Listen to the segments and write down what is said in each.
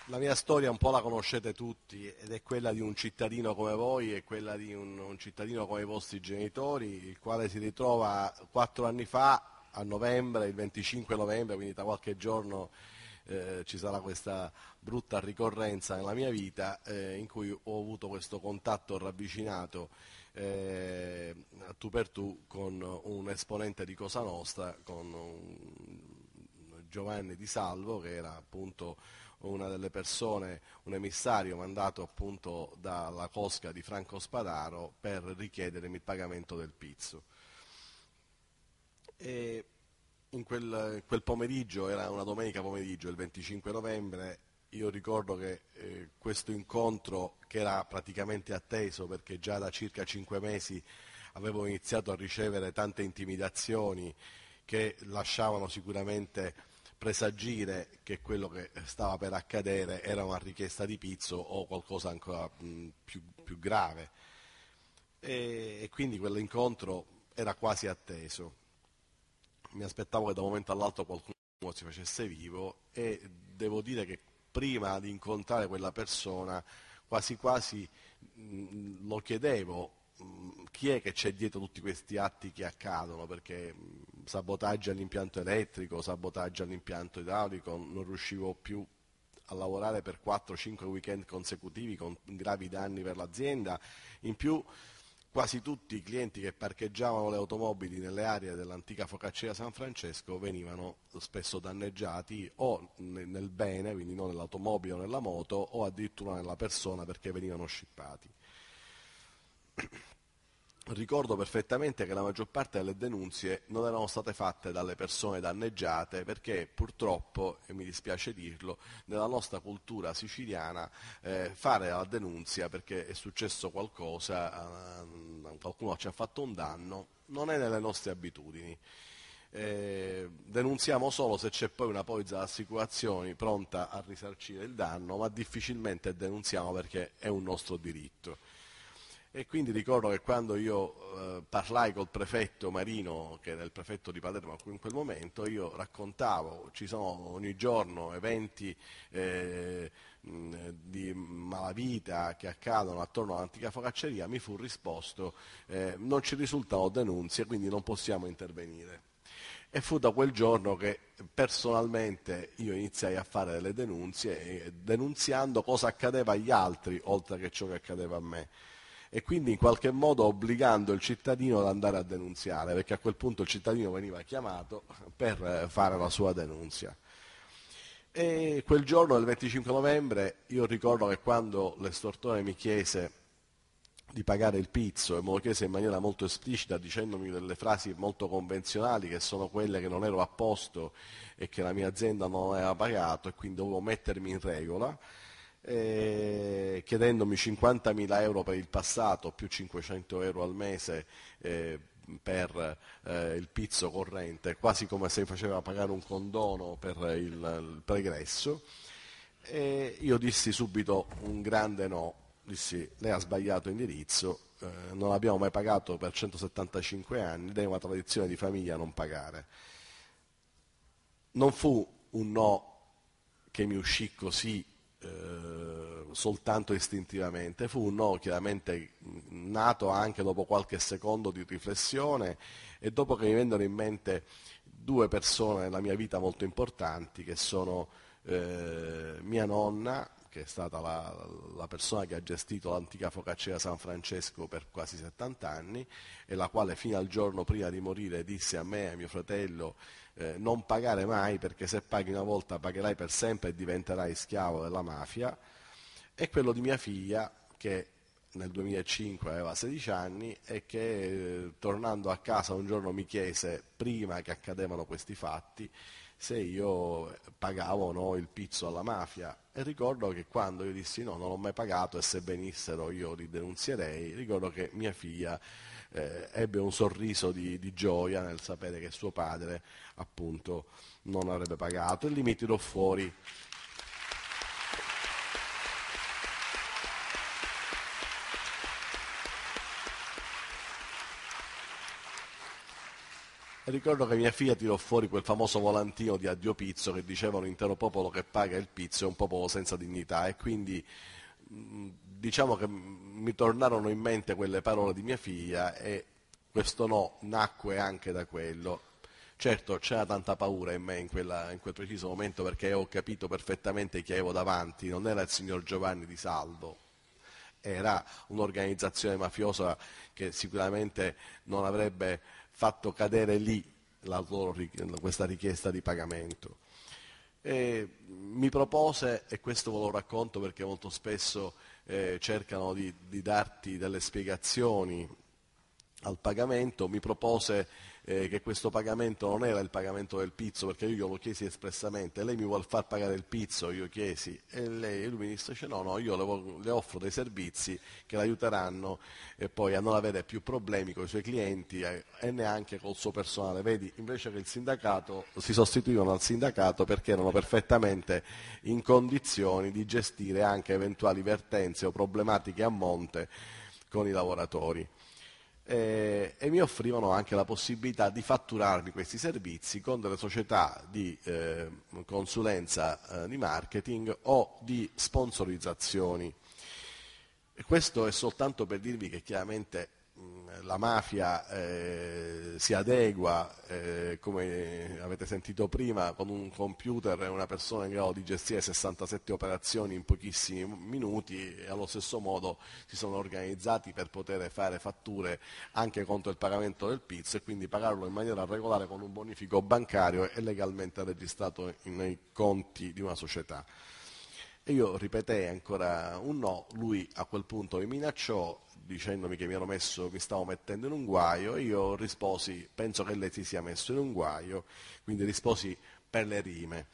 La mia storia un po' la conoscete tutti ed è quella di un cittadino come voi e quella di un cittadino come i vostri genitori, il quale si ritrova 4 anni fa, a novembre, il 25 novembre, quindi tra qualche giorno ci sarà questa brutta ricorrenza nella mia vita in cui ho avuto questo contatto ravvicinato tu per tu con un esponente di Cosa Nostra, con Giovanni Di Salvo, che era appunto una delle persone, un emissario mandato appunto dalla cosca di Franco Spadaro per richiedermi il pagamento del pizzo. E in quel pomeriggio, era una domenica pomeriggio, il 25 novembre, io ricordo che questo incontro, che era praticamente atteso perché già da circa 5 mesi avevo iniziato a ricevere tante intimidazioni che lasciavano sicuramente presagire che quello che stava per accadere era una richiesta di pizzo o qualcosa ancora più grave. E quindi quell'incontro era quasi atteso. Mi aspettavo che da un momento all'altro qualcuno si facesse vivo e devo dire che prima di incontrare quella persona quasi quasi lo chiedevo chi è che c'è dietro tutti questi atti che accadono, perché sabotaggi all'impianto elettrico, sabotaggi all'impianto idraulico, non riuscivo più a lavorare per 4-5 weekend consecutivi con gravi danni per l'azienda. In più quasi tutti i clienti che parcheggiavano le automobili nelle aree dell'antica focacceria San Francesco venivano spesso danneggiati o nel bene, quindi non nell'automobile o nella moto, o addirittura nella persona perché venivano scippati. Ricordo perfettamente che la maggior parte delle denunce non erano state fatte dalle persone danneggiate perché purtroppo, e mi dispiace dirlo, nella nostra cultura siciliana fare la denunzia perché è successo qualcosa, qualcuno ci ha fatto un danno, non è nelle nostre abitudini. Denunziamo solo se c'è poi una polizza d'assicurazioni pronta a risarcire il danno, ma difficilmente denunziamo perché è un nostro diritto. E quindi ricordo che quando io parlai col prefetto Marino, che era il prefetto di Palermo in quel momento, io raccontavo, ci sono ogni giorno eventi di malavita che accadono attorno all'antica focacceria, mi fu risposto non ci risultano denunce, quindi non possiamo intervenire. E fu da quel giorno che personalmente io iniziai a fare delle denunce, denunziando cosa accadeva agli altri, oltre che ciò che accadeva a me. E quindi in qualche modo obbligando il cittadino ad andare a denunziare, perché a quel punto il cittadino veniva chiamato per fare la sua denunzia. E quel giorno del 25 novembre io ricordo che quando l'estortore mi chiese di pagare il pizzo e me lo chiese in maniera molto esplicita dicendomi delle frasi molto convenzionali che sono quelle che non ero a posto e che la mia azienda non aveva pagato e quindi dovevo mettermi in regola, chiedendomi 50.000 euro per il passato più 500 euro al mese per il pizzo corrente, quasi come se faceva pagare un condono per il pregresso. E io dissi subito un grande no, dissi lei ha sbagliato indirizzo, non abbiamo mai pagato per 175 anni ed è una tradizione di famiglia non pagare. Non fu un no che mi uscì così soltanto istintivamente, fu un no chiaramente nato anche dopo qualche secondo di riflessione e dopo che mi vennero in mente due persone nella mia vita molto importanti che sono mia nonna, che è stata la persona che ha gestito l'antica focacceria San Francesco per quasi 70 anni e la quale fino al giorno prima di morire disse a me e a mio fratello non pagare mai perché se paghi una volta pagherai per sempre e diventerai schiavo della mafia, e quello di mia figlia che nel 2005 aveva 16 anni e che tornando a casa un giorno mi chiese, prima che accadevano questi fatti, se io pagavo o no il pizzo alla mafia. E ricordo che quando io dissi no, non ho mai pagato e se venissero io li denunzierei, ricordo che mia figlia ebbe un sorriso di gioia nel sapere che suo padre appunto non avrebbe pagato e lì mi tirò fuori. Ricordo che mia figlia tirò fuori quel famoso volantino di Addio Pizzo che diceva un intero popolo che paga il pizzo è un popolo senza dignità, e quindi diciamo che mi tornarono in mente quelle parole di mia figlia, e questo no nacque anche da quello. Certo, c'era tanta paura in me in quel preciso momento, perché ho capito perfettamente chi avevo davanti, non era il signor Giovanni Di Salvo, era un'organizzazione mafiosa che sicuramente non avrebbe fatto cadere lì questa richiesta di pagamento. E mi propose, e questo ve lo racconto perché molto spesso cercano di darti delle spiegazioni al pagamento, mi propose che questo pagamento non era il pagamento del pizzo, perché io glielo chiesi espressamente: lei mi vuol far pagare il pizzo? Io chiesi, e lui mi disse no, io le offro dei servizi che l'aiuteranno e poi a non avere più problemi con i suoi clienti e neanche col suo personale. Vedi, invece che il sindacato, si sostituivano al sindacato perché erano perfettamente in condizioni di gestire anche eventuali vertenze o problematiche a monte con i lavoratori. E mi offrivano anche la possibilità di fatturarmi questi servizi con delle società di consulenza di marketing o di sponsorizzazioni. E questo è soltanto per dirvi che chiaramente la mafia si adegua, come avete sentito prima, con un computer e una persona in grado di gestire 67 operazioni in pochissimi minuti, e allo stesso modo si sono organizzati per poter fare fatture anche contro il pagamento del pizzo, e quindi pagarlo in maniera regolare con un bonifico bancario e legalmente registrato nei conti di una società. E io ripetei ancora un no, lui a quel punto mi minacciò dicendomi che mi stavo mettendo in un guaio, e io risposi: penso che lei si sia messo in un guaio, quindi risposi per le rime.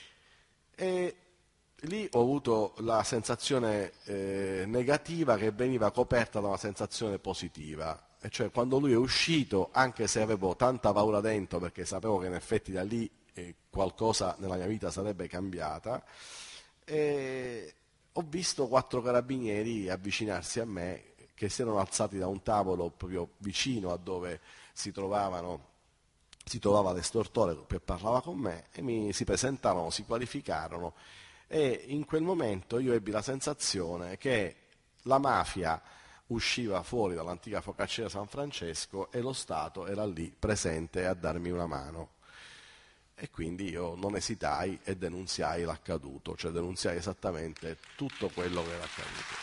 E lì ho avuto la sensazione negativa che veniva coperta da una sensazione positiva, e cioè quando lui è uscito, anche se avevo tanta paura dentro perché sapevo che in effetti da lì qualcosa nella mia vita sarebbe cambiata, e ho visto 4 carabinieri avvicinarsi a me, che si erano alzati da un tavolo proprio vicino a dove si trovava l'estortore che parlava con me, e si presentarono, si qualificarono, e in quel momento io ebbi la sensazione che la mafia usciva fuori dall'antica focacceria San Francesco e lo Stato era lì presente a darmi una mano. E quindi io non esitai e denunziai l'accaduto, cioè denunziai esattamente tutto quello che era accaduto.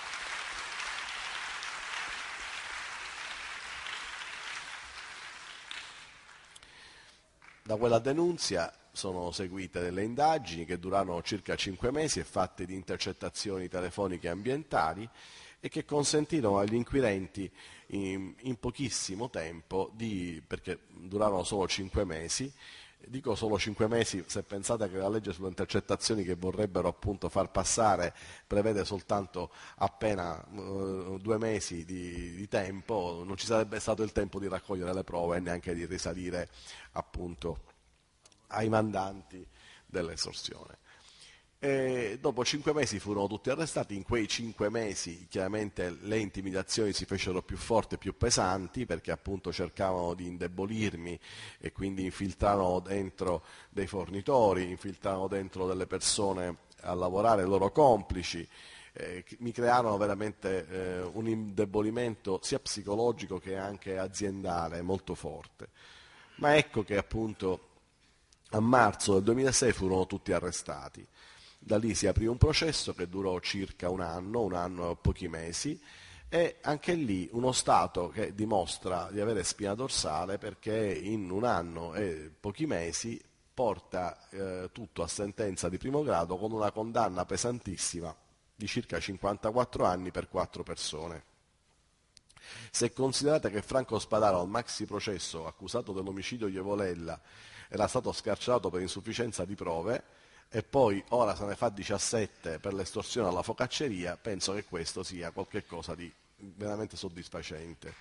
Da quella denunzia sono seguite delle indagini che durarono circa 5 mesi e fatte di intercettazioni telefoniche e ambientali, e che consentirono agli inquirenti in pochissimo tempo, perché durarono solo 5 mesi, dico solo 5 mesi se pensate che la legge sulle intercettazioni che vorrebbero appunto far passare prevede soltanto appena 2 mesi di tempo, non ci sarebbe stato il tempo di raccogliere le prove e neanche di risalire appunto ai mandanti dell'estorsione. E dopo 5 mesi furono tutti arrestati. In quei 5 mesi chiaramente le intimidazioni si fecero più forti e più pesanti, perché appunto cercavano di indebolirmi e quindi infiltravano dentro dei fornitori, infiltravano dentro delle persone a lavorare, loro complici. Mi crearono veramente un indebolimento sia psicologico che anche aziendale molto forte. Ma ecco che appunto a marzo del 2006 furono tutti arrestati. Da lì si aprì un processo che durò circa un anno e pochi mesi, e anche lì uno Stato che dimostra di avere spina dorsale, perché in un anno e pochi mesi porta tutto a sentenza di primo grado con una condanna pesantissima di circa 54 anni per 4 persone. Se considerate che Franco Spadaro al maxi processo accusato dell'omicidio di Evolella era stato scarcerato per insufficienza di prove, e poi ora se ne fa 17 per l'estorsione alla focacceria, penso che questo sia qualcosa di veramente soddisfacente.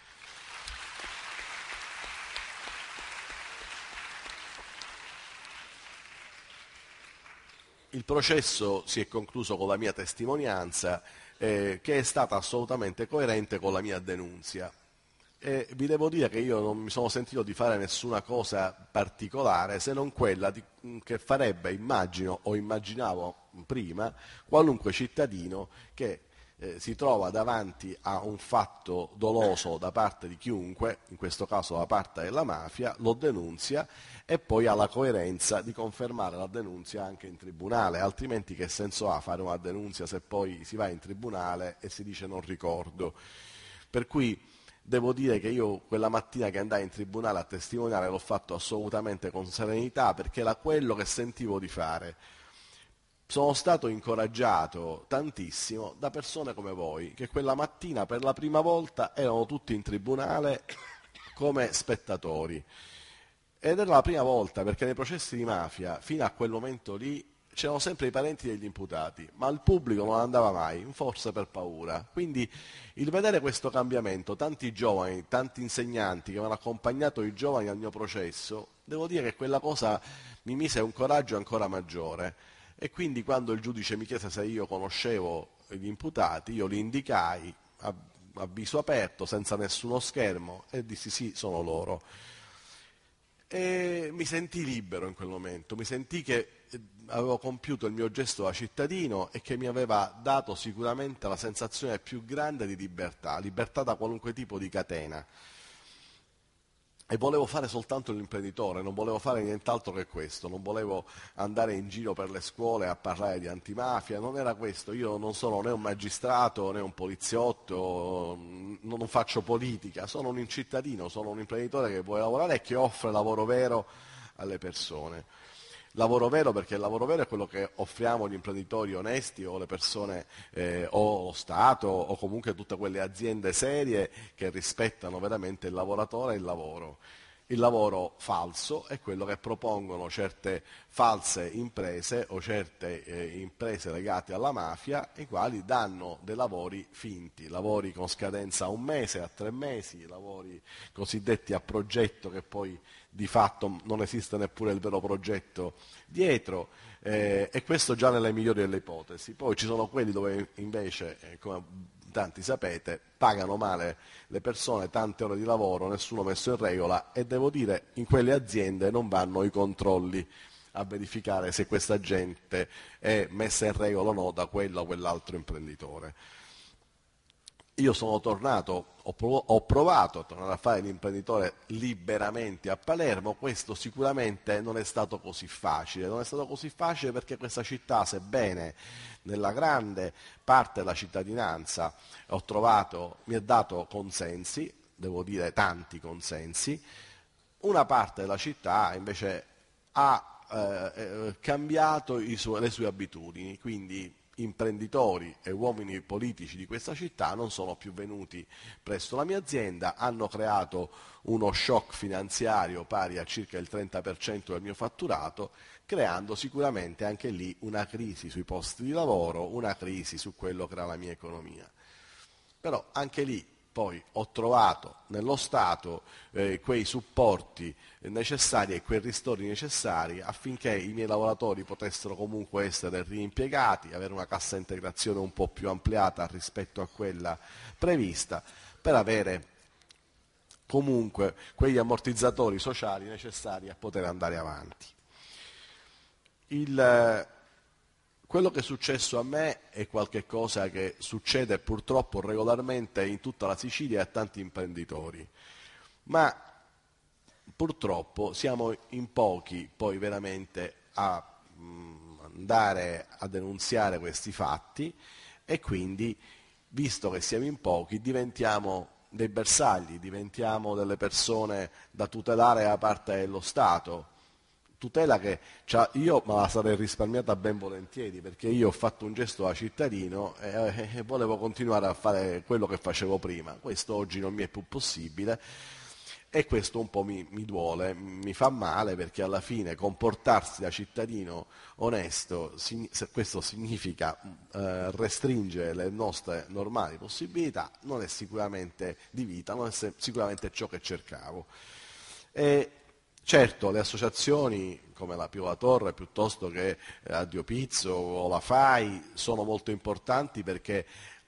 Il processo si è concluso con la mia testimonianza, che è stata assolutamente coerente con la mia denunzia. E vi devo dire che io non mi sono sentito di fare nessuna cosa particolare se non quella che farebbe, immagino o immaginavo prima, qualunque cittadino che si trova davanti a un fatto doloso da parte di chiunque, in questo caso da parte della mafia, lo denunzia e poi ha la coerenza di confermare la denunzia anche in tribunale, altrimenti che senso ha fare una denunzia se poi si va in tribunale e si dice non ricordo. Per cui devo dire che io quella mattina che andai in tribunale a testimoniare l'ho fatto assolutamente con serenità perché era quello che sentivo di fare. Sono stato incoraggiato tantissimo da persone come voi, che quella mattina per la prima volta erano tutti in tribunale come spettatori. Ed era la prima volta perché nei processi di mafia, fino a quel momento lì, c'erano sempre i parenti degli imputati, ma il pubblico non andava mai, forse per paura. Quindi il vedere questo cambiamento, tanti giovani, tanti insegnanti che avevano accompagnato i giovani al mio processo, devo dire che quella cosa mi mise un coraggio ancora maggiore. E quindi quando il giudice mi chiese se io conoscevo gli imputati, io li indicai a viso aperto, senza nessuno schermo, e dissi sì, sono loro. E mi sentii libero in quel momento, mi sentii che avevo compiuto il mio gesto da cittadino e che mi aveva dato sicuramente la sensazione più grande di libertà, libertà da qualunque tipo di catena. E volevo fare soltanto l'imprenditore, non volevo fare nient'altro che questo, non volevo andare in giro per le scuole a parlare di antimafia, non era questo, io non sono né un magistrato né un poliziotto, non faccio politica, sono un cittadino, sono un imprenditore che vuole lavorare e che offre lavoro vero alle persone. Lavoro vero perché il lavoro vero è quello che offriamo agli imprenditori onesti o le persone o lo Stato o comunque tutte quelle aziende serie che rispettano veramente il lavoratore e il lavoro. Il lavoro falso è quello che propongono certe false imprese o certe imprese legate alla mafia, i quali danno dei lavori finti, lavori con scadenza a 1 mese, a 3 mesi, lavori cosiddetti a progetto che poi di fatto non esiste neppure il vero progetto dietro, e questo già nelle migliori delle ipotesi. Poi ci sono quelli dove invece, come tanti sapete, pagano male le persone, tante ore di lavoro, nessuno messo in regola e devo dire in quelle aziende non vanno i controlli a verificare se questa gente è messa in regola o no da quello o quell'altro imprenditore. Io sono tornato, ho provato a tornare a fare l'imprenditore liberamente a Palermo, questo sicuramente non è stato così facile, non è stato così facile perché questa città, sebbene nella grande parte della cittadinanza mi ha dato consensi, devo dire tanti consensi, una parte della città invece ha cambiato le sue abitudini, quindi imprenditori e uomini politici di questa città non sono più venuti presso la mia azienda, hanno creato uno shock finanziario pari a circa il 30% del mio fatturato, creando sicuramente anche lì una crisi sui posti di lavoro, una crisi su quello che era la mia economia. Però anche lì poi ho trovato nello Stato quei supporti necessari e quei ristori necessari affinché i miei lavoratori potessero comunque essere riimpiegati, avere una cassa integrazione un po' più ampliata rispetto a quella prevista, per avere comunque quegli ammortizzatori sociali necessari a poter andare avanti. Quello che è successo a me è qualcosa che succede purtroppo regolarmente in tutta la Sicilia e a tanti imprenditori, ma purtroppo siamo in pochi poi veramente a andare a denunziare questi fatti e quindi, visto che siamo in pochi, diventiamo dei bersagli, diventiamo delle persone da tutelare da parte dello Stato. Tutela che io me la sarei risparmiata ben volentieri perché io ho fatto un gesto da cittadino e volevo continuare a fare quello che facevo prima. Questo oggi non mi è più possibile e questo un po' mi duole, mi fa male perché alla fine comportarsi da cittadino onesto, questo significa restringere le nostre normali possibilità, non è sicuramente di vita, non è sicuramente ciò che cercavo. E certo, le associazioni come la Pio La Torre piuttosto che Addio Pizzo o la FAI sono molto importanti perché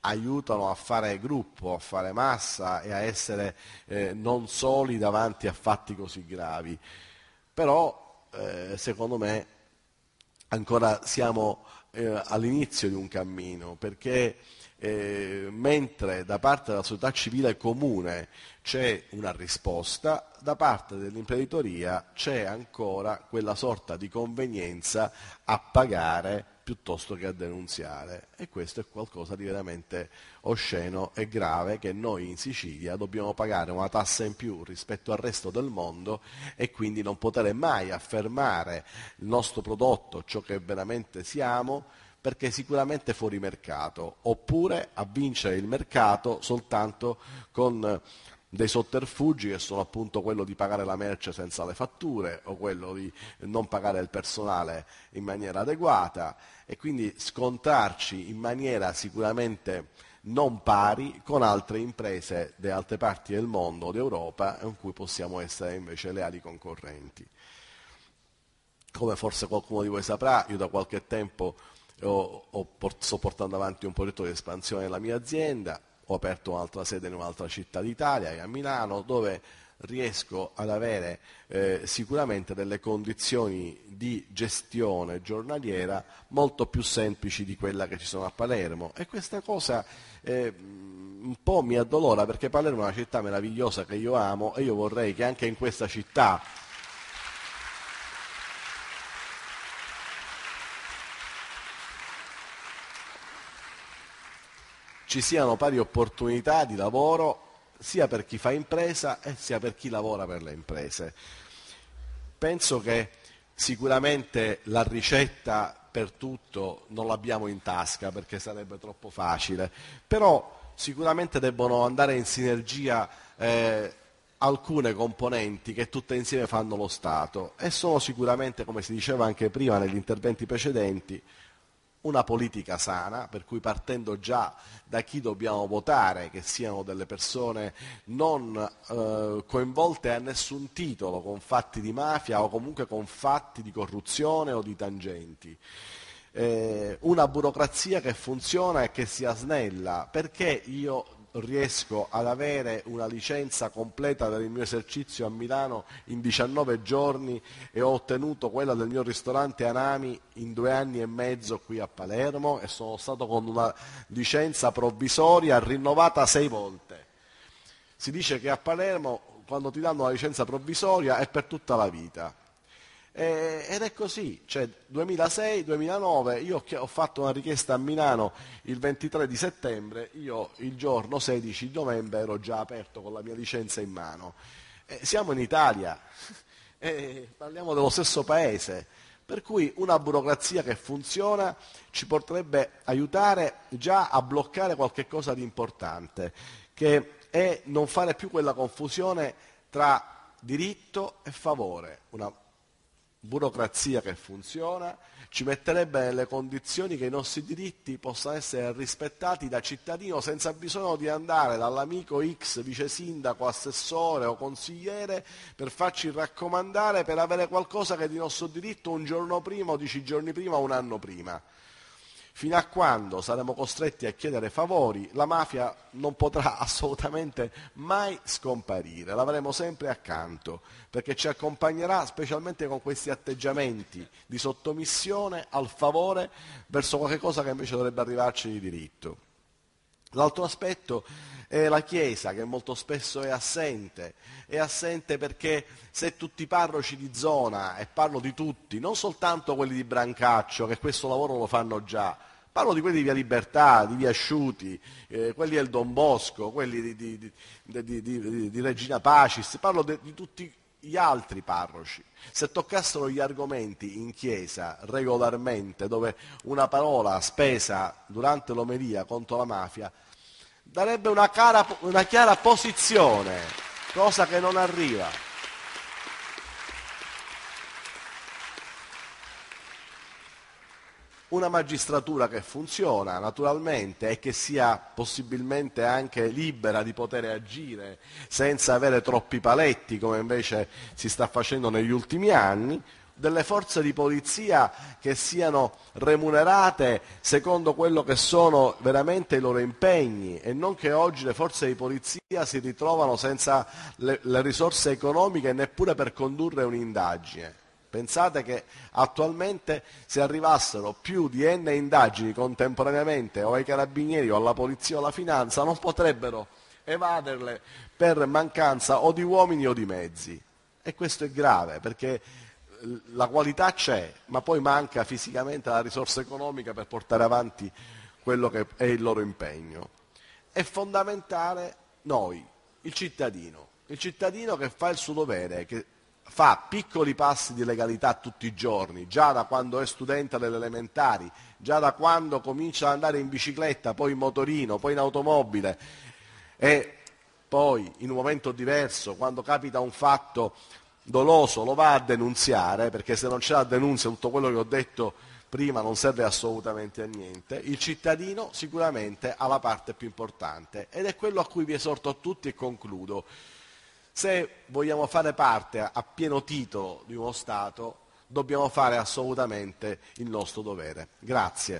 aiutano a fare gruppo, a fare massa e a essere non soli davanti a fatti così gravi. Però, secondo me, ancora siamo all'inizio di un cammino, perché mentre da parte della società civile comune c'è una risposta, da parte dell'imprenditoria c'è ancora quella sorta di convenienza a pagare piuttosto che a denunziare, e questo è qualcosa di veramente osceno e grave, che noi in Sicilia dobbiamo pagare una tassa in più rispetto al resto del mondo e quindi non poter mai affermare il nostro prodotto, ciò che veramente siamo, perché sicuramente fuori mercato, oppure a vincere il mercato soltanto con dei sotterfugi che sono appunto quello di pagare la merce senza le fatture o quello di non pagare il personale in maniera adeguata, e quindi scontrarci in maniera sicuramente non pari con altre imprese di altre parti del mondo o d'Europa, in cui possiamo essere invece leali concorrenti. Come forse qualcuno di voi saprà, io da qualche tempo sto portando avanti un progetto di espansione della mia azienda, ho aperto un'altra sede in un'altra città d'Italia, a Milano, dove riesco ad avere sicuramente delle condizioni di gestione giornaliera molto più semplici di quella che ci sono a Palermo, e questa cosa un po' mi addolora, perché Palermo è una città meravigliosa che io amo, e io vorrei che anche in questa città ci siano pari opportunità di lavoro sia per chi fa impresa e sia per chi lavora per le imprese. Penso che sicuramente la ricetta per tutto non l'abbiamo in tasca, perché sarebbe troppo facile, però sicuramente debbono andare in sinergia alcune componenti che tutte insieme fanno lo Stato, e sono sicuramente, come si diceva anche prima negli interventi precedenti, una politica sana, per cui partendo già da chi dobbiamo votare, che siano delle persone non coinvolte a nessun titolo con fatti di mafia o comunque con fatti di corruzione o di tangenti. Una burocrazia che funziona e che sia snella, perché io riesco ad avere una licenza completa per il mio esercizio a Milano in 19 giorni e ho ottenuto quella del mio ristorante Anami in 2 anni e mezzo qui a Palermo, e sono stato con una licenza provvisoria rinnovata 6 volte. Si dice che a Palermo quando ti danno la licenza provvisoria è per tutta la vita. Ed è così, cioè 2006-2009 io ho fatto una richiesta a Milano il 23 di settembre, io il giorno 16 novembre ero già aperto con la mia licenza in mano. Siamo in Italia, parliamo dello stesso paese, per cui una burocrazia che funziona ci potrebbe aiutare già a bloccare qualche cosa di importante, che è non fare più quella confusione tra diritto e favore. Una burocrazia che funziona ci metterebbe nelle condizioni che i nostri diritti possano essere rispettati da cittadino senza bisogno di andare dall'amico X, vice sindaco, assessore o consigliere per farci raccomandare per avere qualcosa che è di nostro diritto un giorno prima o 10 giorni prima o un anno prima. Fino a quando saremo costretti a chiedere favori, la mafia non potrà assolutamente mai scomparire, l'avremo sempre accanto, perché ci accompagnerà specialmente con questi atteggiamenti di sottomissione al favore verso qualche cosa che invece dovrebbe arrivarci di diritto. L'altro aspetto è la Chiesa, che molto spesso è assente perché se tutti i parroci di zona, e parlo di tutti, non soltanto quelli di Brancaccio, che questo lavoro lo fanno già, parlo di quelli di Via Libertà, di Via Asciuti, quelli del Don Bosco, quelli di Regina Pacis, parlo di tutti gli altri parroci, se toccassero gli argomenti in chiesa regolarmente, dove una parola spesa durante l'omelia contro la mafia darebbe una chiara posizione, cosa che non arriva. Una magistratura che funziona naturalmente e che sia possibilmente anche libera di poter agire senza avere troppi paletti, come invece si sta facendo negli ultimi anni, delle forze di polizia che siano remunerate secondo quello che sono veramente i loro impegni, e non che oggi le forze di polizia si ritrovano senza le risorse economiche neppure per condurre un'indagine. Pensate che attualmente se arrivassero più di n indagini contemporaneamente o ai carabinieri o alla polizia o alla finanza non potrebbero evaderle per mancanza o di uomini o di mezzi. E questo è grave, perché la qualità c'è, ma poi manca fisicamente la risorsa economica per portare avanti quello che è il loro impegno. È fondamentale noi, il cittadino che fa il suo dovere, che fa piccoli passi di legalità tutti i giorni, già da quando è studente delle elementari, già da quando comincia ad andare in bicicletta, poi in motorino, poi in automobile, e poi in un momento diverso, quando capita un fatto doloso, lo va a denunziare, perché se non c'è la denunzia tutto quello che ho detto prima non serve assolutamente a niente. Il cittadino sicuramente ha la parte più importante ed è quello a cui vi esorto a tutti e concludo. Se vogliamo fare parte a pieno titolo di uno Stato, dobbiamo fare assolutamente il nostro dovere. Grazie.